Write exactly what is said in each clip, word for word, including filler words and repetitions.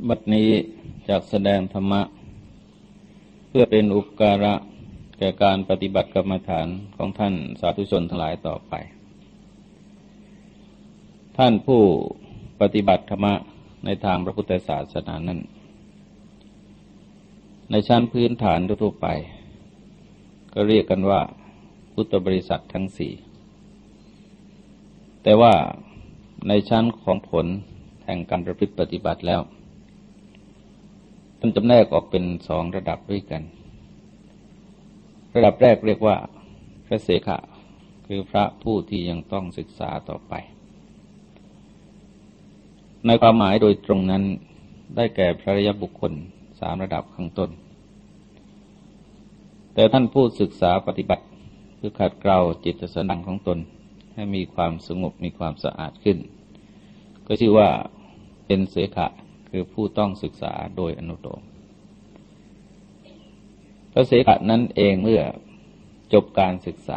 บัดนี้จักแสดงธรรมะเพื่อเป็นอุปการะแก่การปฏิบัติกรรมฐานของท่านสาธุชนทั้งหลายต่อไปท่านผู้ปฏิบัติธรรมะในทางพระพุทธศาสนานั้นในชั้นพื้นฐานทั่วไปก็เรียกกันว่าพุทธบริษัททั้งสี่แต่ว่าในชั้นของผลแห่งการประพฤติปฏิบัติแล้วท่านจำแนกออกเป็นสองระดับด้วยกันระดับแรกเรียกว่าพระเสขะคือพระผู้ที่ยังต้องศึกษาต่อไปในความหมายโดยตรงนั้นได้แก่พระอริยบุคคลสามระดับข้างต้นแต่ท่านผู้ศึกษาปฏิบัติเพื่อขัดเกลาจิตสันดานของตนให้มีความสงบมีความสะอาดขึ้นก็ชื่อว่าเป็นเสขะคือผู้ต้องศึกษาโดยอนุโลมพระเสขะนั้นเองเมื่อจบการศึกษา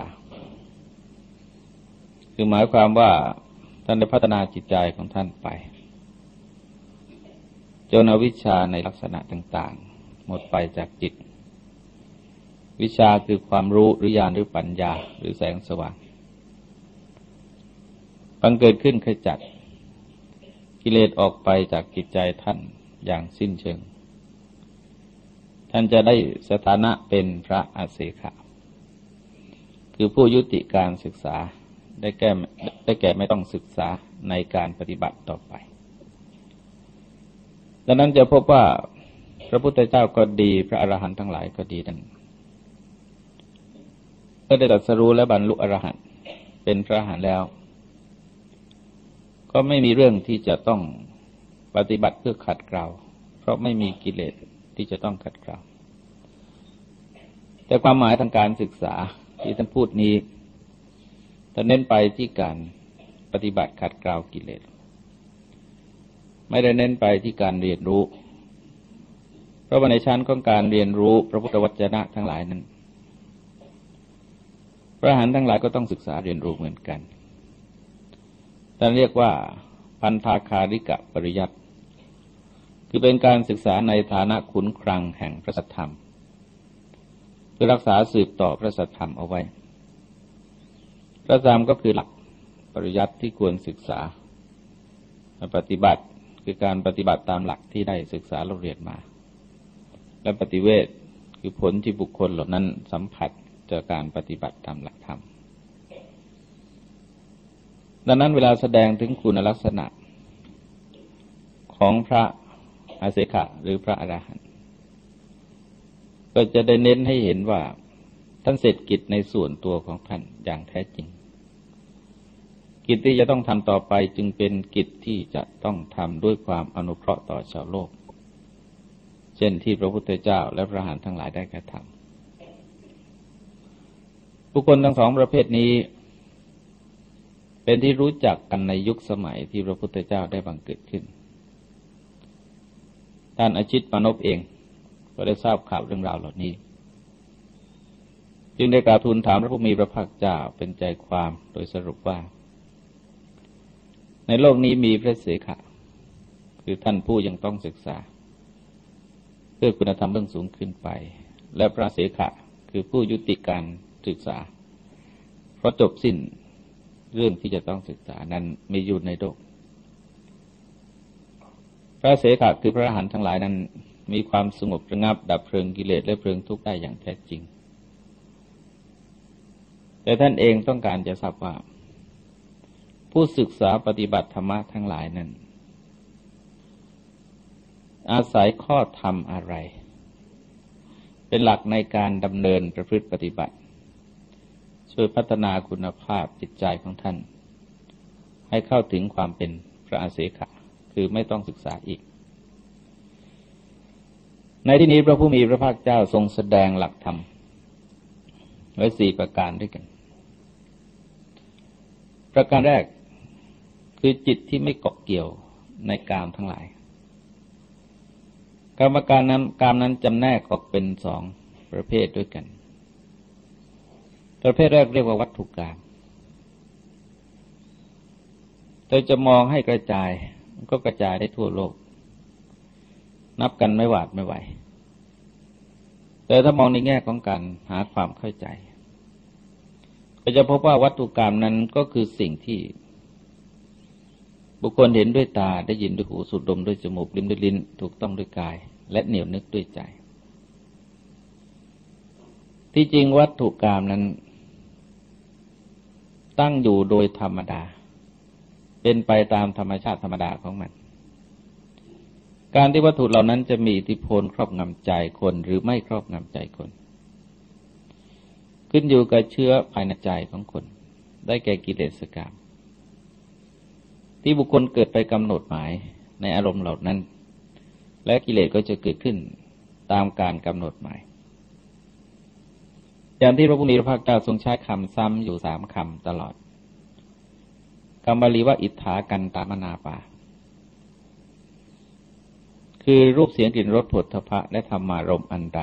คือหมายความว่าท่านได้พัฒนาจิตใจของท่านไปจนอวิชชาในลักษณะต่างๆหมดไปจากจิตวิชาคือความรู้หรือญาณหรือปัญญาหรือแสงสว่างบังเกิดขึ้นขจัดกิเลสออกไปจากจิตใจท่านอย่างสิ้นเชิงท่านจะได้สถานะเป็นพระอเสขะคือผู้ยุติการศึกษาได้แก่ได้แก่ไม่ต้องศึกษาในการปฏิบัติต่อไปดังนั้นจะพบว่าพระพุทธเจ้าก็ดีพระอรหันต์ทั้งหลายก็ดีนั้นเมื่อได้ตรัสรู้และบรรลุอรหันต์เป็นพระอรหันต์แล้วก็ไม่มีเรื่องที่จะต้องปฏิบัติเพื่อขัดเกลาเพราะไม่มีกิเลสที่จะต้องขัดเกลาแต่ความหมายทางการศึกษาที่ท่านพูดนี้ท่านเน้นไปที่การปฏิบัติขัดเกลากิเลสไม่ได้เน้นไปที่การเรียนรู้เพราะว่าในชั้นของการเรียนรู้พระพุทธวจนะทั้งหลายนั้นพระอรหันต์ทั้งหลายก็ต้องศึกษาเรียนรู้เหมือนกันท่านเรียกว่าพันธาคาริกะปริยัติคือเป็นการศึกษาในฐานะขุนคลังแห่งพระสัทธรรมเพื่อรักษาสืบต่อพระสัทธรรมเอาไว้พระธรรมก็คือหลักปริยัติที่ควรศึกษาปฏิบัติคือการปฏิบัติตามหลักที่ได้ศึกษาเราเรียนมาและปฏิเวทคือผลที่บุคคลเหล่านั้นสัมผัสจากการปฏิบัติตามหลักธรรมดังนั้นเวลาแสดงถึงคุณลักษณะของพระอเสขะหรือพระอรหันต์ก็จะได้เน้นให้เห็นว่าท่านเสร็จกิจในส่วนตัวของท่านอย่างแท้จริงกิจที่จะต้องทำต่อไปจึงเป็นกิจที่จะต้องทำด้วยความอนุเคราะห์ต่อชาวโลกเช่นที่พระพุทธเจ้าและพระอรหันต์ทั้งหลายได้กระทำบุคคลทั้งสองประเภทนี้เป็นที่รู้จักกันในยุคสมัยที่พระพุทธเจ้าได้บังเกิดขึ้นท่านอชิตมานพเองก็ได้ทราบข่าวเรื่องราวเหล่านี้จึงได้กราบทูลถามพระผู้มีพระภาคเจ้าเป็นใจความโดยสรุปว่าในโลกนี้มีพระเสขะคือท่านผู้ยังต้องศึกษาเพื่อคุณธรรมเบื้องสูงขึ้นไปและพระเสขะคือผู้ยุติการศึกษาเพราะจบสิ้นเรื่องที่จะต้องศึกษานั้นมีอยู่ในโลกพระเสขะคือพระอรหันต์ทั้งหลายนั้นมีความสงบระงับดับเพลิงกิเลสและเพลิงทุกข์ได้อย่างแท้จริงแต่ท่านเองต้องการจะทราบว่าผู้ศึกษาปฏิบัติธรรมะทั้งหลายนั้นอาศัยข้อธรรมอะไรเป็นหลักในการดำเนินประพฤติปฏิบัติช่วยพัฒนาคุณภาพจิตใจของท่านให้เข้าถึงความเป็นพระอเสขะคือไม่ต้องศึกษาอีกในที่นี้พระผู้มีพระภาคเจ้าทรงแสดงหลักธรรมไว้สี่ประการด้วยกันประการแรกคือจิตที่ไม่เกาะเกี่ยวในกามทั้งหลายกรรมการนั้นกามนั้นจำแนกออกเป็นสองประเภทด้วยกันประเภทแรกเรียกว่าวัตถุกามแต่จะมองให้กระจายก็กระจายได้ทั่วโลกนับกันไม่หวาดไม่ไหวแต่ถ้ามองในแง่ของการหาความเข้าใจก็จะพบว่าวัตถุกรรมนั้นก็คือสิ่งที่บุคคลเห็นด้วยตาได้ยินด้วยหูสูดดมด้วยจมูกลิ้มด้วยลิ้นถูกต้องด้วยกายและเหนียวนึกด้วยใจที่จริงวัตถุกรรมนั้นตั้งอยู่โดยธรรมดาเป็นไปตามธรรมชาติธรรมดาของมันการที่วัตถุเหล่านั้นจะมีอิทธิพลครอบงำใจคนหรือไม่ครอบงำใจคนขึ้นอยู่กับเชื้อภายในใจของคนได้แก่กิเลสกรรมที่บุคคลเกิดไปกำหนดหมายในอารมณ์เหล่านั้นและกิเลสก็จะเกิดขึ้นตามการกำหนดหมายอย่างที่พระพุทธพระภาคเจ้าทรงใช้คำซ้ำอยู่สามคำตลอดคำบาลีว่าอิทธากันตามนาปาคือรูปเสียงกลิ่นรสผลทพะและธรรมารมณ์อันใด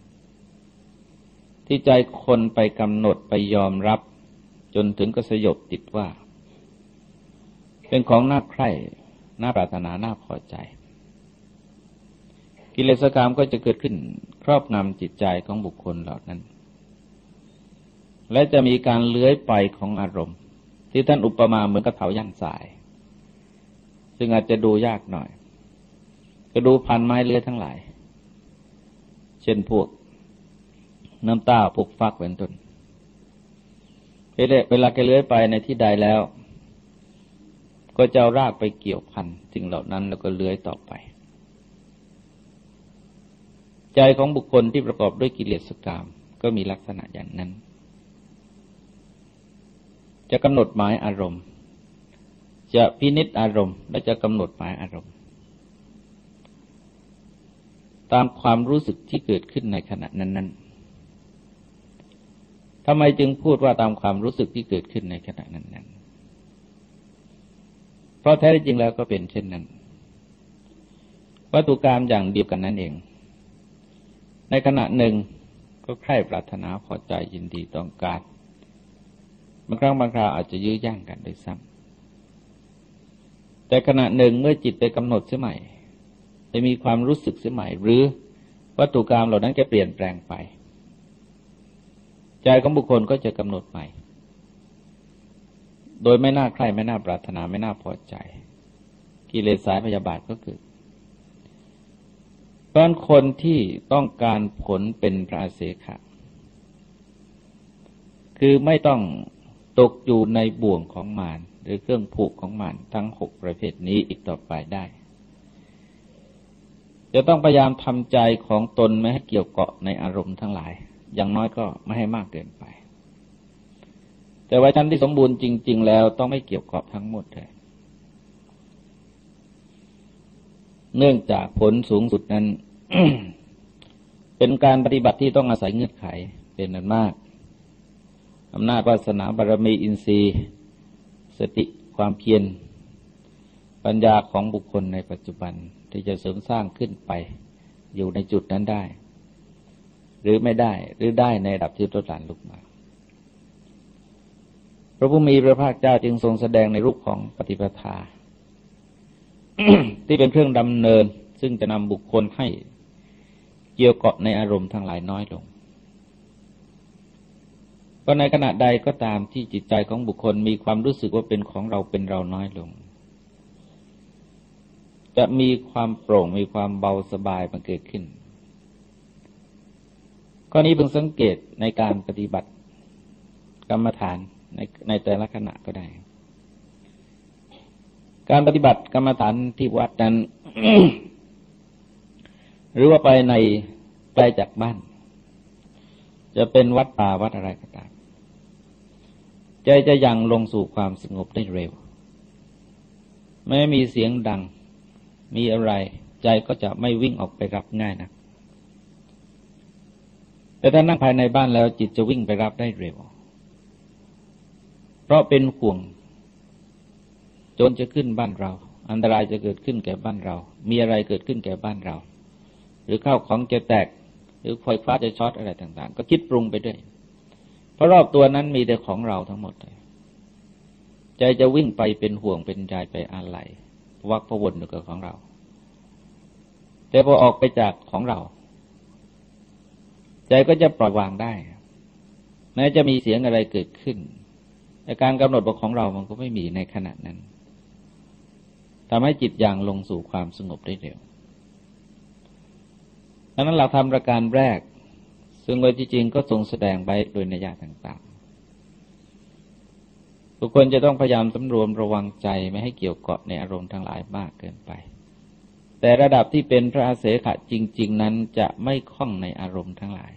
ที่ใจคนไปกำหนดไปยอมรับจนถึงก็สยบติดว่าเป็นของน่าใคร่น่าปรารถนาน่าพอใจกิเลสกรรมก็จะเกิดขึ้นครอบงำจิตใจของบุคคลเหล่านั้นและจะมีการเลื้อยไปของอารมณ์ที่ท่านอุปมาเหมือนกับเถาย่างสายซึ่งอาจจะดูยากหน่อยก็ดูพันไม้เลื้อยทั้งหลายเช่นพวกน้ำต้าพวกฟักเป็นต้นเวลาแกเลื้อยไปในที่ใดแล้วก็จะเอารากไปเกี่ยวพันสิ่งเหล่านั้นแล้วก็เลื้อยต่อไปใจของบุคคลที่ประกอบด้วยกิเลสกรรมก็มีลักษณะอย่างนั้นจะกำหนดหมายอารมณ์จะพินิจอารมณ์และจะกำหนดหมายอารมณ์ตามความรู้สึกที่เกิดขึ้นในขณะนั้นๆทำไมจึงพูดว่าตามความรู้สึกที่เกิดขึ้นในขณะนั้นๆเพราะแท้จริงแล้วก็เป็นเช่นนั้นวัตถุกรรมอย่างเดียวกันนั่นเองในขณะหนึ่งก็ใคร่ปรารถนาพอใจยินดีต้องการบางครั้งบางคราวอาจจะยื้อแย่งกันด้วยซ้ำแต่ขณะหนึ่งเมื่อจิตไปกำหนดเสียใหม่จะมีความรู้สึกเสียใหม่หรือวัตถุกรรมเหล่านั้นจะเปลี่ยนแปลงไปใจของบุคคลก็จะกำหนดใหม่โดยไม่น่าใคร่ไม่น่าปรารถนาไม่น่าพอใจกิเลสสายพยาบาทก็เกิดเพราะคนที่ต้องการผลเป็นพระอเสขะคือไม่ต้องตกอยู่ในบ่วงของมารหรือเครื่องผูกของมารทั้งหกประเภทนี้อีกต่อไปได้จะต้องพยายามทำใจของตนไม่ให้เกี่ยวเกาะในอารมณ์ทั้งหลายอย่างน้อยก็ไม่ให้มากเกินไปแต่ว่าชั้นที่สมบูรณ์จริงๆแล้วต้องไม่เกี่ยวเกาะทั้งหมดเลยเนื่องจากผลสูงสุดนั้น เป็นการปฏิบัติที่ต้องอาศัยเงื่อนไขเป็นอันมากอำนาจวาสนาบารมีอินทรีย์สติความเพียรปัญญาของบุคคลในปัจจุบันที่จะเสริมสร้างขึ้นไปอยู่ในจุดนั้นได้หรือไม่ได้หรือได้ในระดับที่ลดหลั่นลงมาพระผู้มีพระภาคเจ้าจึงทรงแสดงในรูปของปฏิปทา ที่เป็นเครื่องดำเนินซึ่งจะนำบุคคลให้เกี่ยวเกาะในอารมณ์ทั้งหลายน้อยลงก็ในขณะใดก็ตามที่จิตใจของบุคคลมีความรู้สึกว่าเป็นของเราเป็นเราน้อยลงจะมีความโปร่งมีความเบาสบายมันเกิดขึ้นข้อนี้เพิ่งสังเกตในการปฏิบัติกรรมฐานในในแต่ละขณะก็ได้การปฏิบัติกรรมฐานที่วัดนั้น หรือว่าไปในไกลจากบ้านจะเป็นวัดป่าวัดอะไรก็ตามใจจะยังลงสู่ความสงบได้เร็วไม่มีเสียงดังมีอะไรใจก็จะไม่วิ่งออกไปรับง่ายนะแต่ถ้านั่งภายในบ้านแล้วจิตจะวิ่งไปรับได้เร็วเพราะเป็นห่วงโจรจะขึ้นบ้านเราอันตรายจะเกิดขึ้นแก่บ้านเรามีอะไรเกิดขึ้นแก่บ้านเราหรือข้าวของจะแตกหรือไฟฟ้าจะช็อตอะไรต่างๆก็คิดปรุงไปด้วยเพราะรอบตัวนั้นมีแต่ของเราทั้งหมดเลยใจจะวิ่งไปเป็นห่วงเป็นใยไปอะไรวักพวนอยู่กับของเราแต่พอออกไปจากของเราใจก็จะปล่อยวางได้แม้จะมีเสียงอะไรเกิดขึ้นแต่การกำหนดบอกของเรามันก็ไม่มีในขณะนั้นทำให้จิตอย่างลงสู่ความสงบได้เร็วดังนั้นหลักธรรมประการแรกซึ่งโดยที่จริงก็ทรงแสดงไว้โดยนัยยะต่างๆทุกคนจะต้องพยายามสำรวมระวังใจไม่ให้เกี่ยวเกาะในอารมณ์ทั้งหลายมากเกินไปแต่ระดับที่เป็นพระอาเสขะจริงๆนั้นจะไม่คล้องในอารมณ์ทั้งหลาย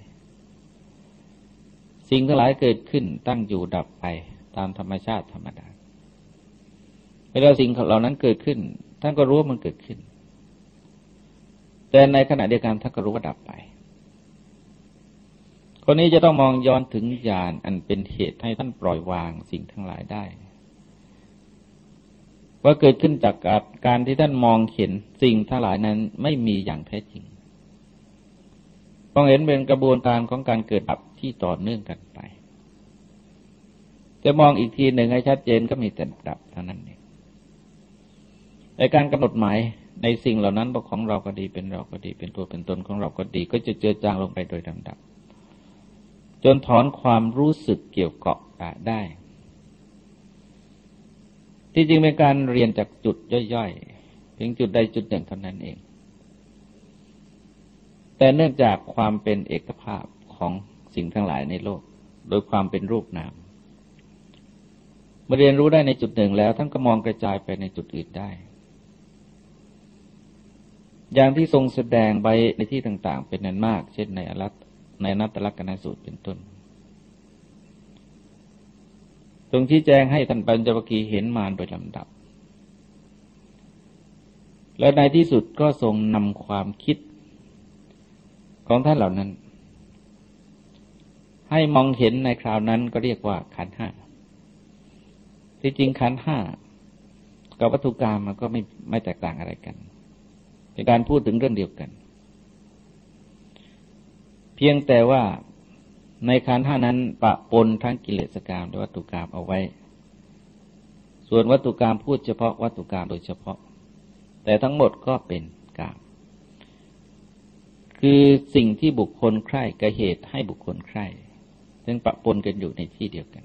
สิ่งทั้งหลายเกิดขึ้นตั้งอยู่ดับไปตามธรรมชาติธรรมดาเวลาสิ่งเหล่านั้นเกิดขึ้นท่านก็รู้ว่ามันเกิดขึ้นแต่ในขณะเดียวกันท่านก็รู้ว่าดับไปคนนี้จะต้องมองย้อนถึงญาณอันเป็นเหตุให้ท่านปล่อยวางสิ่งทั้งหลายได้ว่าเกิดขึ้นจากการที่ท่านมองเห็นสิ่งทั้งหลายนั้นไม่มีอย่างแท้จริงมองเห็นเป็นกระบวนการของการเกิดดับที่ต่อเนื่องกันไปจะมองอีกทีหนึ่งให้ชัดเจนก็มีแต่ดับเท่านั้นเองในการกำหนดหมายในสิ่งเหล่านั้นว่าของเราก็ดีเป็นเราก็ดีเป็นตัวเป็นตนของเราก็ดีก็จะเจือจางลงไปโดยลำดับจนถอนความรู้สึกเกี่ยวเกาะได้ที่จริงเป็นการเรียนจากจุดย่อยๆเพียงจุดใดจุดหนึ่งเท่านั้นเองแต่เนื่องจากความเป็นเอกภาพของสิ่งทั้งหลายในโลกโดยความเป็นรูปนามเมื่อเรียนรู้ได้ในจุดหนึ่งแล้วท่านก็มองกระจายไปในจุดอื่นได้อย่างที่ทรงแสดงไว้ในที่ต่างๆเป็นนั้นมากเช่นในอรัตในอนัตตลักษณสูตรเป็นต้นตรงที่แจ้งให้ท่านปัญจวัคคีย์เห็นมารโดยลำดับและในที่สุดก็ทรงนำความคิดของท่านเหล่านั้นให้มองเห็นในคราวนั้นก็เรียกว่าขันธ์ห้าที่จริงขันธ์ห้ากับวัตถุกรรมมันก็ไม่ไม่แตกต่างอะไรกันเป็นการพูดถึงเรื่องเดียวกันเพียงแต่ว่าในขันธ์ห้านั้นปะปนทั้งกิเลสกรรมและวัตถุกรรมเอาไว้ส่วนวัตถุกรรมพูดเฉพาะวัตถุกรรมโดยเฉพาะแต่ทั้งหมดก็เป็นกรรมคือสิ่งที่บุคคลใคร่กับเหตุให้บุคคลใคร่ซึ่งปะปนกันอยู่ในที่เดียวกัน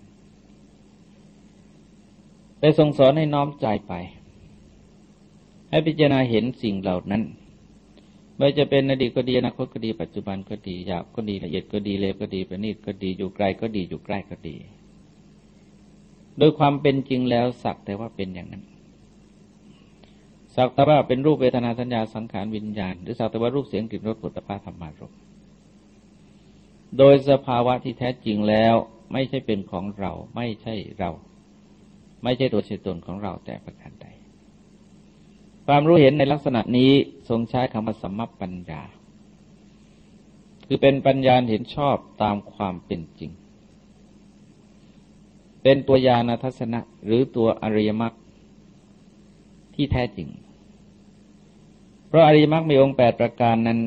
ไปทรงสอนให้น้อมใจไปให้พิจารณาเห็นสิ่งเหล่านั้นไม่จะเป็นอดีตก็ดีอนาคตก็ดีปัจจุบันก็ดีหยาบก็ดีละเอียดก็ดีเลวก็ดีประณีตก็ดีอยู่ไกลก็ดีอยู่ใกล้ก็ดีโดยความเป็นจริงแล้วสักแต่ว่าเป็นอย่างนั้นสักแต่ว่าเป็นรูปเวทนาสัญญาสังขารวิญญาณหรือสักแต่ว่ารูปเสียงกลิ่นรสโผฏฐัพพะธรรมารมณ์โดยสภาวะที่แท้จริงแล้วไม่ใช่เป็นของเราไม่ใช่เราไม่ใช่ตัวตนของเราแต่ประการใดความรู้เห็นในลักษณะนี้ทรงใช้คำว่าสัมมัปปัญญาคือเป็นปัญญาเห็นชอบตามความเป็นจริงเป็นตัวญาณทัศนะหรือตัวอริยมรรคที่แท้จริงเพราะอริยมรรคมีองค์แปดประการนั้น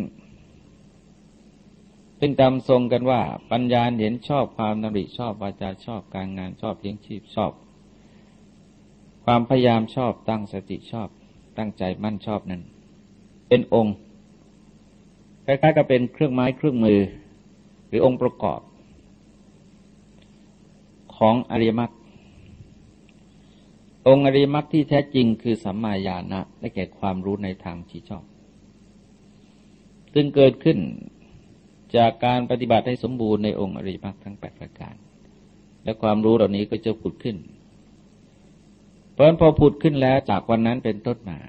เป็นตามทรงกันว่าปัญญาเห็นชอบความดำริชอบวาจาชอบการงานชอบเลี้ยงชีพชอบความพยายามชอบตั้งสติชอบตั้งใจมั่นชอบนั้นเป็นองค์คล้ายๆกับเป็นเครื่องไม้เครื่องมือหรือองค์ประกอบของอริยมรรคองค์อริยมรรคที่แท้จริงคือสัมมาญาณะได้แก่ความรู้ในทางที่ชอบซึ่งเกิดขึ้นจากการปฏิบัติให้สมบูรณ์ในองค์อริยมรรคทั้งแปดประการและความรู้เหล่านี้ก็จะผุดขึ้นเพราะฉะนั้นพอผุดขึ้นแล้วจากวันนั้นเป็นต้นมา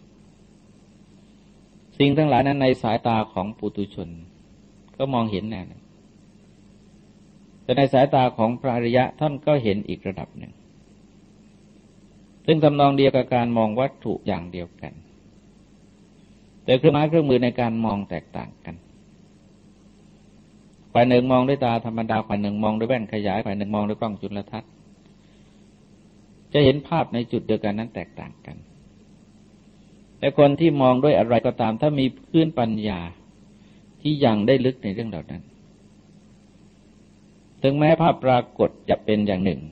สิ่งทั้งหลายนั้นในสายตาของปุถุชนก็มองเห็นแน่นอนแต่ในสายตาของพระอริยะท่านก็เห็นอีกระดับหนึ่งซึ่งทำนองเดียวกับการมองวัตถุอย่างเดียวกันแต่เครื่องไม้เครื่องมือในการมองแตกต่างกันฝ่ายหนึ่งมองด้วยตาธรรมดาฝ่ายหนึ่งมองด้วยแว่นขยายฝ่ายหนึ่งมองด้วยกล้องจุลทรรศน์จะเห็นภาพในจุดเดียวกันนั้นแตกต่างกันแต่คนที่มองด้วยอะไรก็ตามถ้ามีพื้นปัญญาที่ยังได้ลึกในเรื่องเหล่านั้นถึงแม้ภาพปรากฏจะเป็นอย่างหนึ่ง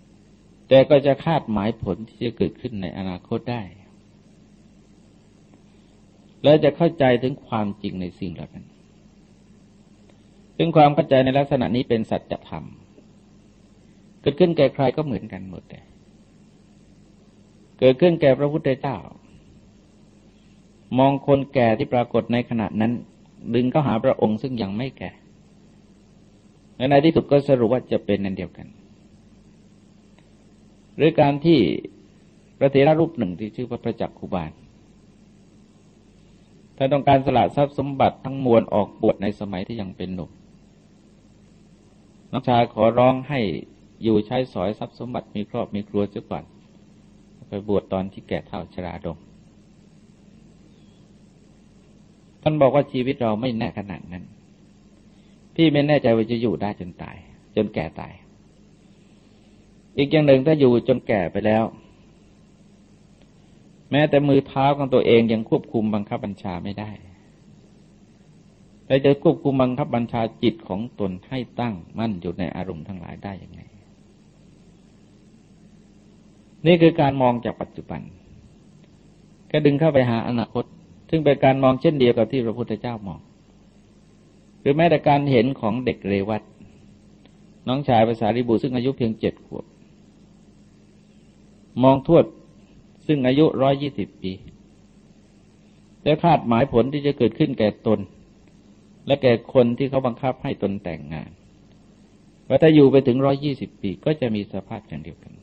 แต่ก็จะคาดหมายผลที่จะเกิดขึ้นในอนาคตได้แล้วจะเข้าใจถึงความจริงในสิ่งเหล่านั้นซึ่งความเข้าใจในลักษณะนี้เป็นสัจธรรมเกิดขึ้นแก่ใครก็เหมือนกันหมดเลยเกิดขึ้นแก่พระพุทธเจ้ามองคนแก่ที่ปรากฏในขณะนั้นดึงเข้าหาพระองค์ซึ่งยังไม่แก่และในที่สุดก็สรุปว่าจะเป็นนั่นเดียวกันหรือการที่พระเถระรูปหนึ่งที่ชื่อพระประจักขุบาลท่านต้องการสละทรัพย์สมบัติทั้งมวลออกบวชในสมัยที่ยังเป็นหนุ่มน้องชายขอร้องให้อยู่ใช้สอยทรัพย์สมบัติมีครอบมีครัวเสียก่อนไปบวชตอนที่แก่เฒ่าชราดงท่านบอกว่าชีวิตเราไม่แน่ขนาดนั้นพี่ไม่แน่ใจว่าจะอยู่ได้จนตายจนแก่ตายอีกอย่างหนึ่งถ้าอยู่จนแก่ไปแล้วแม้แต่มือเท้าของตัวเองยังควบคุมบังคับบัญชาไม่ได้แต่จะควบคุมบังคับบัญชาจิตของตนให้ตั้งมั่นอยู่ในอารมณ์ทั้งหลายได้ยังไงนี่คือการมองจากปัจจุบันก็ดึงเข้าไปหาอนาคตซึ่งเป็นการมองเช่นเดียวกับที่พระพุทธเจ้ามองหรือแม้แต่การเห็นของเด็กเรวัตน้องชายภาษาริบุตรซึ่งอายุเพียงเจ็ดขวบมองทวดซึ่งอายุร้อยยี่สิบปีและคาดหมายผลที่จะเกิดขึ้นแก่ตนและแก่คนที่เขาบังคับให้ตนแต่งงานว่าถ้าอยู่ไปถึงร้อยยี่สิบปีก็จะมีสภาพอย่างเดียวกัน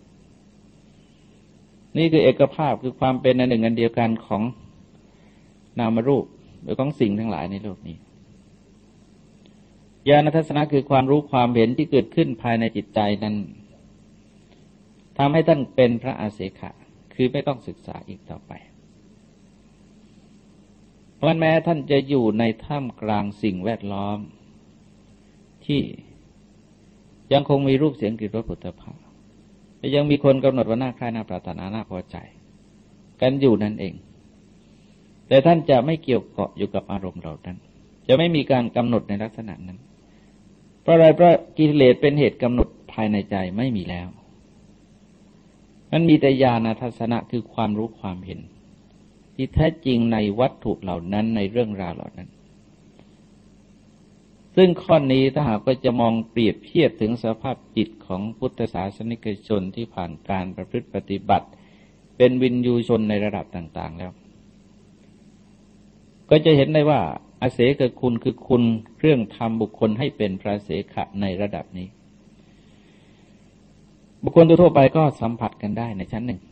นี่คือเอกภาพคือความเป็นอันหนึ่งอันเดียวกันของนามรูปหรือของสิ่งทั้งหลายในโลกนี้ญาณทัศนะคือความรู้ความเห็นที่เกิดขึ้นภายในจิตใจนั้นทำให้ท่านเป็นพระอาเสขะคือไม่ต้องศึกษาอีกต่อไปเพราะแม้ท่านจะอยู่ในท่ามกลางสิ่งแวดล้อมที่ยังคงมีรูปเสียงกลิ่นรสผลิตภัณฑ์และยังมีคนกำหนดว่าน่าใคร่น่าปรารถนาน่าพอใจกันอยู่นั่นเองแต่ท่านจะไม่เกี่ยวเกาะอยู่กับอารมณ์เหล่านั้นจะไม่มีการกำหนดในลักษณะนั้นเพราะอะไรเพราะกิเลสเป็นเหตุกำหนดภายในใจไม่มีแล้วมันมีแต่ญาณทัศนะคือความรู้ความเห็นที่แท้จริงในวัตถุเหล่านั้นในเรื่องราวเหล่านั้นซึ่งข้อนี้ถ้าหากว่าจะมองเปรียบเทียบถึงสภาพจิตของพุทธศาสนิกชนที่ผ่านการประพฤติปฏิบัติเป็นวินยูชนในระดับต่างๆแล้วก็จะเห็นได้ว่าอาเสกคุณคือคุณเครื่องทำบุคคลให้เป็นพระเสขะในระดับนี้บุคคลทั่วไปก็สัมผัสกันได้ในชั้นหนึ่ง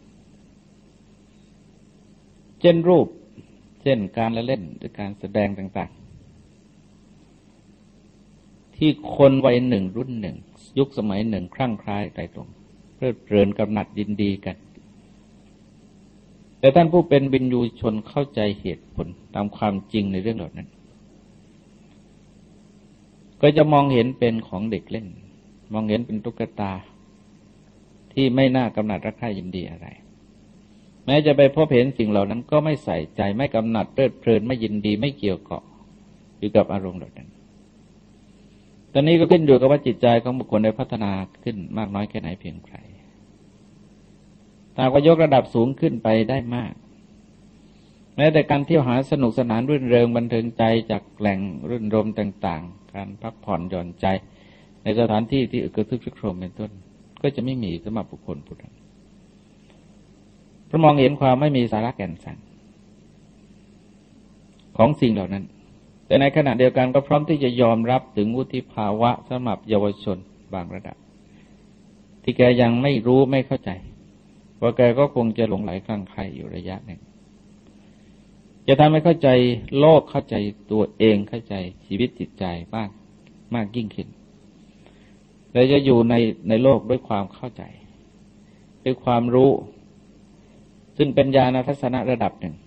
เช่นรูปเช่นการละเล่นหรือการแสดงต่างๆที่คนวัยหนึ่งรุ่นหนึ่งยุคสมัยหนึ่งคลั่งไคล้ไตรตรองเพลิดเพลินกำหนัดยินดีกันแต่ท่านผู้เป็นวินยูชนเข้าใจเหตุผลตามความจริงในเรื่องเหล่านั้นก็จะมองเห็นเป็นของเด็กเล่นมองเห็นเป็นตุ๊กตาที่ไม่น่ากำหนัดรักใคร่ยินดีอะไรแม้จะไปพบเห็นสิ่งเหล่านั้นก็ไม่ใส่ใจไม่กำหนัดเพลิดเพลินไม่ยินดีไม่เกี่ยวเกาะอยู่กับอารมณ์เหล่านั้นตอนนี้ก็ขึ้นอยู่กับว่าจิตใจของบุคคลได้พัฒนาขึ้นมากน้อยแค่ไหนเพียงไรถ้าก็ยกระดับสูงขึ้นไปได้มากแม้แต่การเที่ยวหาสนุกสนานรื่นเริงบันเทิงใจจากแหล่งรื่นรมต่างๆการพักผ่อนหย่อนใจในสถานที่ที่อึกทึกครึกโครมเป็นต้นก็จะไม่มีสำหรับบุคคลผู้นั้นเพราะมองเห็นความไม่มีสาระแก่นสารของสิ่งเหล่านั้นแต่ในขณะเดียวกันก็พร้อมที่จะยอมรับถึงวุฒิภาวะสำหรับเยาวชนบางระดับที่แกยังไม่รู้ไม่เข้าใจว่าแกก็คงจะหลงไหลคลั่งไคล้อยู่ระยะหนึ่งจะทำให้เข้าใจโลกเข้าใจตัวเองเข้าใจชีวิตจิตใจมากมากยิ่งขึ้นและจะอยู่ในในโลกด้วยความเข้าใจด้วยความรู้ซึ่งเป็นญาณทัศนะระดับหนึ่ง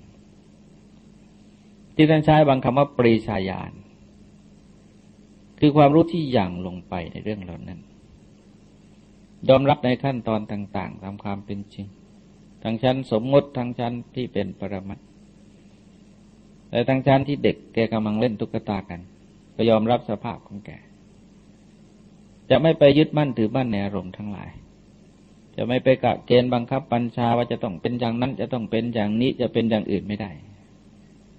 ที่ท่านใช้บางคำว่าปรีชาญาณคือความรู้ที่หยั่งลงไปในเรื่องเหล่านั้นยอมรับในขั้นตอนต่างๆตามความเป็นจริงทั้งชั้นสมมติทั้งชั้นที่เป็นปรมัตถ์และทั้งชั้นที่เด็กแกกำลังเล่นตุ๊กตากันก็ยอมรับสภาพของแกจะไม่ไปยึดมั่นถือมั่นในอารมณ์ทั้งหลายจะไม่ไปกะเกณฑ์บังคับบัญชาว่าจะต้องเป็นอย่างนั้นจะต้องเป็นอย่างนี้จะเป็นอย่างอื่นไม่ได้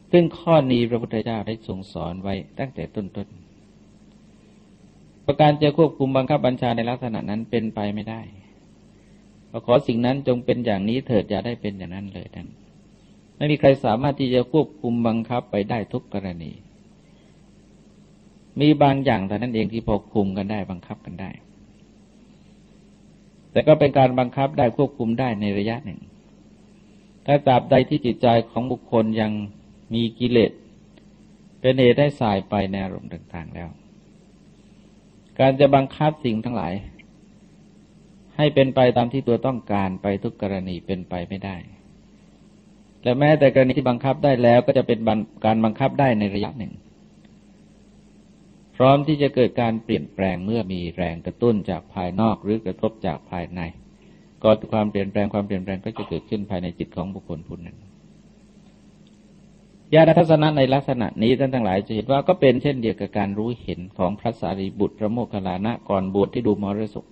ซึ่งข้อนี้พระพุทธเจ้าได้ทรงสอนไว้ตั้งแต่ต้นๆประการจะควบคุมบังคับบัญชาในลักษณะนั้นเป็นไปไม่ได้ขอสิ่งนั้นจงเป็นอย่างนี้เถิดอย่าได้เป็นอย่างนั้นเลยท่านไม่มีใครสามารถที่จะควบคุมบังคับไปได้ทุกกรณีมีบางอย่างแต่นั้นเองที่พอคุมกันได้บังคับกันได้แต่ก็เป็นการบังคับได้ควบคุมได้ในระยะหนึ่งถ้าตราบใดที่จิตใจของบุคคลยังมีกิเลสเป็นเหตุให้สายไปในอารมณ์ต่างๆแล้วการจะบังคับสิ่งทั้งหลายให้เป็นไปตามที่ตัวต้องการไปทุกกรณีเป็นไปไม่ได้และแม้แต่กรณีที่บังคับได้แล้วก็จะเป็นการบังคับได้ในระยะหนึ่งพร้อมที่จะเกิดการเปลี่ยนแปลงเมื่อมีแรงกระตุ้นจากภายนอกหรือกระทบจากภายในก่อนความเปลี่ยนแปลงความเปลี่ยนแปลงก็จะเกิดขึ้นภายในจิตของบุคคลผู้นั้นญาณทัศนะในลักษณะนี้ท่านทั้งหลายจะเห็นว่าก็เป็นเช่นเดียวกับการรู้เห็นของพระสารีบุตรพระโมคคัลลานะก่อนบวชที่ดูมรสพ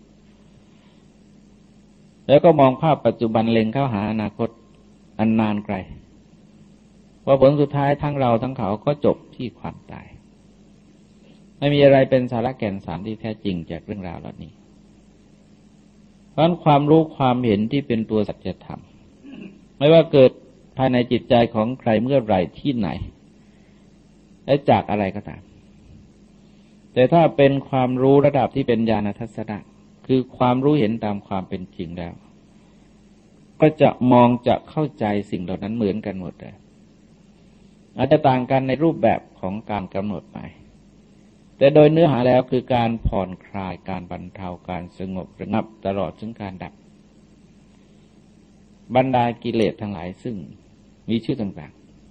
แล้วก็มองภาพปัจจุบันเล็งเข้าหาอนาคตอันนานไกลว่าผลสุดท้ายทั้งเราทั้งเขาก็จบที่ความตายไม่มีอะไรเป็นสาระแก่นสารที่แท้จริงจากเรื่องราวเหล่านี้เพราะฉะนั้นความรู้ความเห็นที่เป็นตัวสัจธรรมไม่ว่าเกิดภายในจิตใจของใครเมื่อไหร่ที่ไหนและจากอะไรก็ตามแต่ถ้าเป็นความรู้ระดับที่เป็นญาณทัศนะคือความรู้เห็นตามความเป็นจริงแล้วก็จะมองจะเข้าใจสิ่งเหล่านั้นเหมือนกันหมดเลยอาจจะต่างกันในรูปแบบของการกำหนดหมายแต่โดยเนื้อหาแล้วคือการผ่อนคลายการบรรเทาการสงบระงับตลอดถึงการดับบรรดากิเลสทั้งหลายซึ่งมีชื่อต่าง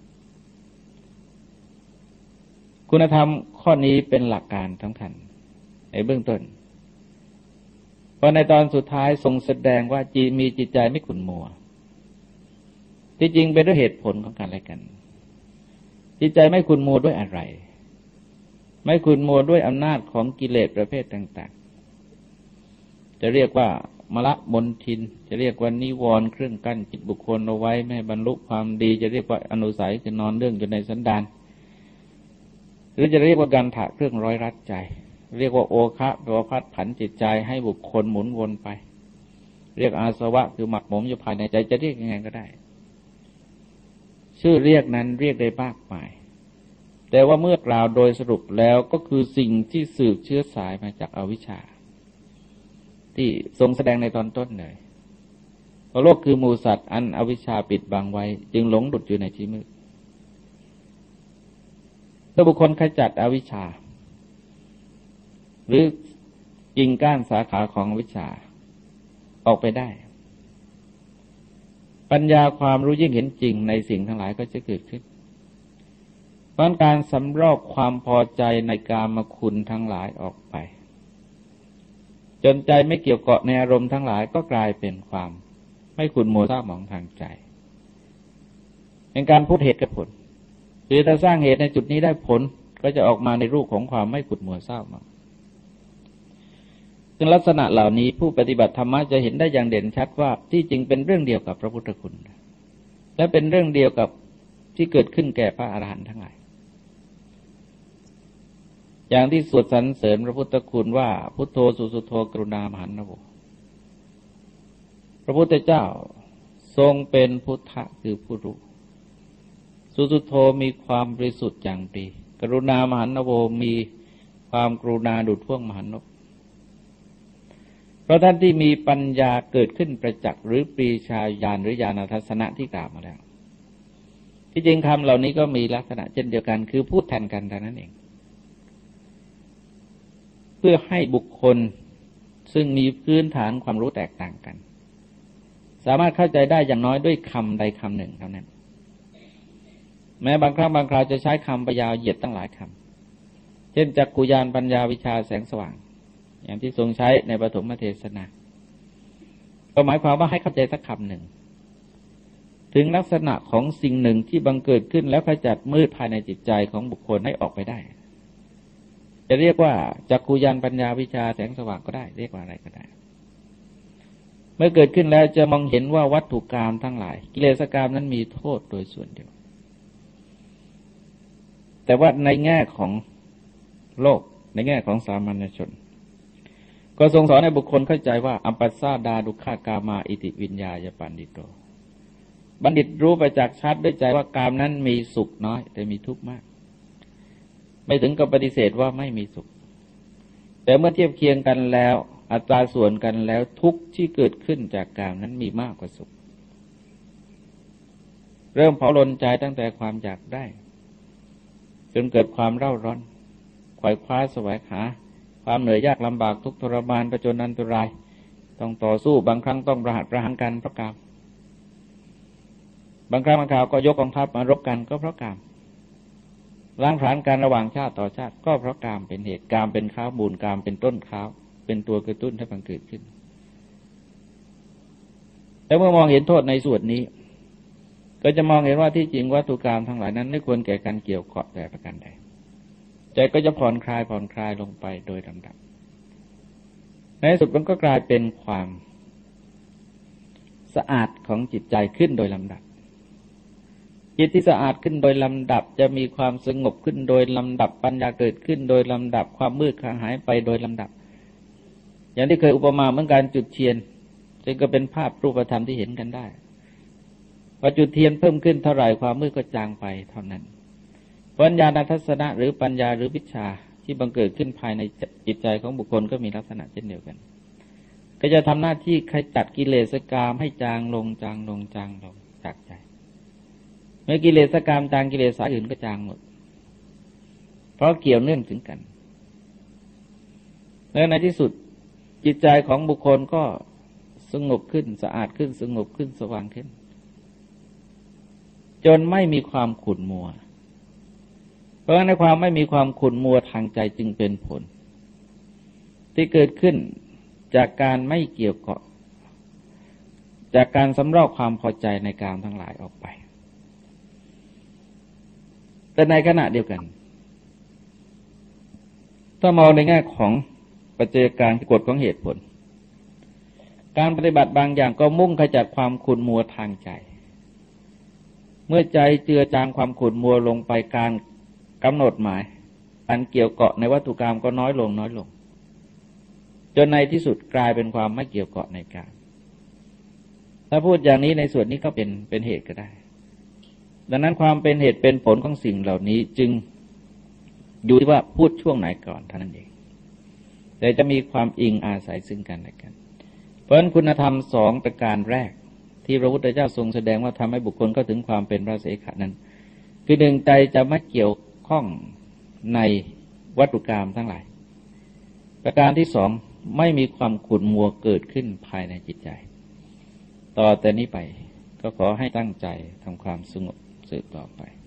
ๆคุณธรรมข้อนี้เป็นหลักการสำคัญในเบื้องต้นเพราะในตอนสุดท้ายทรงแสดงว่าจีมีจิตใจไม่ขุ่นมัวที่จริงเป็นด้วยเหตุผลของกันและกันจิตใจไม่ขุ่นมัวด้วยอะไรไม่ขุ่นมัวด้วยอำนาจของกิเลสประเภทต่างๆจะเรียกว่ามละมนทินจะเรียกว่านิวรณ์เครื่องกั้นจิตบุคคลเอาไว้ไม่บรรลุความดีจะเรียกว่าอนุสัยคือนอนเรื่องอยู่ในสันดานหรือจะเรียกว่าการถะเครื่องร้อยรัดใจเรียกว่าโอคะแปลว่าพัดผันจิตใจให้บุคคลหมุนวนไปเรียกอาสวะคือหมักหมมอยู่ภายในใจจะเรียกยังไงก็ได้ชื่อเรียกนั้นเรียกได้มากมายแต่ว่าเมื่อกล่าวโดยสรุปแล้วก็คือสิ่งที่สืบเชื้อสายมาจากอวิชชาที่ทรงแสดงในตอนต้นเลยเพราะโลกคือหมูสัตว์อันอวิชชาปิดบังไว้จึงหลงดุจอยู่ในที่มืดถ้าบุคคลขจัดอวิชชาหรือกิ่งก้านสาขาของอวิชชาออกไปได้ปัญญาความรู้ยิ่งเห็นจริงในสิ่งทั้งหลายก็จะเกิดขึ้นเพราะการสำรอกความพอใจในกามคุณทั้งหลายออกไปจนใจไม่เกี่ยวเกาะในอารมณ์ทั้งหลายก็กลายเป็นความไม่ขุ่นมัวเศร้าหมองทางใจเป็นการพูดเหตุกับผลคือถ้าสร้างเหตุในจุดนี้ได้ผลก็จะออกมาในรูปของความไม่ขุ่นมัวเศร้าหมองซึ่งลักษณะเหล่านี้ผู้ปฏิบัติธรรมะจะเห็นได้อย่างเด่นชัดว่าที่จริงเป็นเรื่องเดียวกับพระพุทธคุณและเป็นเรื่องเดียวกับที่เกิดขึ้นแก่พระอรหันต์ทั้งหลายอย่างที่สวดสรรเสริญพระพุทธคุณว่าพุทโธสุสุโธกรุณามหันนะโวพระพุทธเจ้าทรงเป็นพุทธะคือผู้รู้สุสุโธมีความบริสุทธิ์อย่างดีกรุณามหันนะโวมีความกรุณาดุจพ่วงมหันนกเพราะท่านที่มีปัญญาเกิดขึ้นประจักษ์หรือปรีชาญาณหรือญาณทัศนะที่กล่าวมาแล้วที่จริงคำเหล่านี้ก็มีลักษณะเช่นเดียวกันคือพูดแทนกันเท่านั้นเองเพื่อให้บุคคลซึ่งมีพื้นฐานความรู้แตกต่างกันสามารถเข้าใจได้อย่างน้อยด้วยคำใดคำหนึ่งเท่านั้นแม้บางครั้งบางคราวจะใช้คำประยาวเหยียดตั้งหลายคำเช่นจักขุญาณปัญญาวิชาแสงสว่างอย่างที่ทรงใช้ในปฐมเทศนาก็หมายความว่าให้เข้าใจสักคำหนึ่งถึงลักษณะของสิ่งหนึ่งที่บังเกิดขึ้นแล้วขจัดมืดภายในจิตใจของบุคคลให้ออกไปได้จะเรียกว่าจักขุญาณปัญญาวิชาแสงสว่างก็ได้เรียกว่าอะไรก็ได้เมื่อเกิดขึ้นแล้วจะมองเห็นว่าวัตถุกรรมทั้งหลายกิเลสกรรมนั้นมีโทษโดยส่วนเดียวแต่ว่าในแง่ของโลกในแง่ของสามัญชนก็ทรงสอนให้บุคคลเข้าใจว่าอัปปัสสาดาดุขากามาอิติวิญญาญปันดิโตบัณฑิตรู้ประจักษ์ชัดด้วยใจว่ากามนั้นมีสุขน้อยแต่มีทุกข์มากไม่ถึงกับปฏิเสธว่าไม่มีสุขแต่เมื่อเทียบเคียงกันแล้วอัตราส่วนกันแล้วทุกข์ที่เกิดขึ้นจากกามนั้นมีมากกว่าสุขเริ่มเผาลนใจตั้งแต่ความอยากได้จนเกิดความเร่าร้อนขวายคว้าแสวงหาความเหนื่อยยากลำบากทุกข์ทรมานผจญอันตรายต้องต่อสู้บางครั้งต้องประหัตประหารกันเพราะกามบางครั้งบางคราวก็ยกกองทัพมารบกันก็เพราะกามล้างผลาญกันระหว่างชาติต่อชาติก็เพราะกามเป็นเหตุกามเป็นข้าวมูลกามเป็นต้นข้าวเป็นตัวกระตุ้นให้มันเกิดขึ้นแต่เมื่อมองเห็นโทษในส่วนนี้ก็จะมองเห็นว่าที่จริงวัตถุกรรมทั้งหลายนั้นไม่ควรแก่การเกี่ยวเกาะแต่ประการใดใจก็จะผ่อนคลายผ่อนคลายลงไปโดยลำดับในที่สุดมันก็กลายเป็นความสะอาดของจิตใจขึ้นโดยลำดับจิตที่สะอาดขึ้นโดยลำดับจะมีความสงบขึ้นโดยลำดับปัญญาเกิดขึ้นโดยลำดับความมืดหายไปโดยลำดับอย่างที่เคยอุปมาเหมือนการจุดเทียนซึ่งก็เป็นภาพรูปธรรมที่เห็นกันได้พอจุดเทียนเพิ่มขึ้นเท่าไหร่ความมืดก็จางไปเท่านั้นปัญญาณทัศนะหรือปัญญาหรือวิชาที่บังเกิดขึ้นภายในจิตใจของบุคคลก็มีลักษณะเช่นเดียวกันก็จะทำหน้าที่ขจัดกิเลสกามให้จางลงจางลงจางลงจากใจเมื่อกิเลสกามจางกิเลสอื่นก็จางหมดเพราะเกี่ยวเนื่องถึงกันแล้วในที่สุดจิตใจของบุคคลก็สงบขึ้นสะอาดขึ้นสงบขึ้นสว่างขึ้นจนไม่มีความขุ่นมัวเพราะในความไม่มีความขุ่นมัวทางใจจึงเป็นผลที่เกิดขึ้นจากการไม่เกี่ยวเกาะจากการสำรอกความพอใจในกามทั้งหลายออกไปแต่ในขณะเดียวกันถ้ามองในแง่ของปัจจัยการกฎของเหตุผลการปฏิบัติบางอย่างก็มุ่งขจัดความขุ่นมัวทางใจเมื่อใจเจือจางความขุ่นมัวลงไปการกำหนดหมายการเกี่ยวเกาะในวัตถุกรรมก็น้อยลงน้อยลงจนในที่สุดกลายเป็นความไม่เกี่ยวเกาะในกามถ้าพูดอย่างนี้ในส่วนนี้ก็เป็นเป็นเหตุก็ได้ดังนั้นความเป็นเหตุเป็นผลของสิ่งเหล่านี้จึงอยู่ที่ว่าพูดช่วงไหนก่อนเท่านั้นเองแต่จะมีความอิงอาศัยซึ่งกันและกันเพราะฉะนั้นคุณธรรมสองประการแรกที่พระพุทธเจ้าทรงแสดงว่าทำให้บุคคลเข้าถึงความเป็นพระเสขะนั้นคือหนึ่งใจจะไม่เกี่ยวข้องในวัตถุกรรมทั้งหลายประการที่สองไม่มีความขุ่นมัวเกิดขึ้นภายในจิตใจต่อแต่นี้ไปก็ขอให้ตั้งใจทำความสงบสืบต่อไป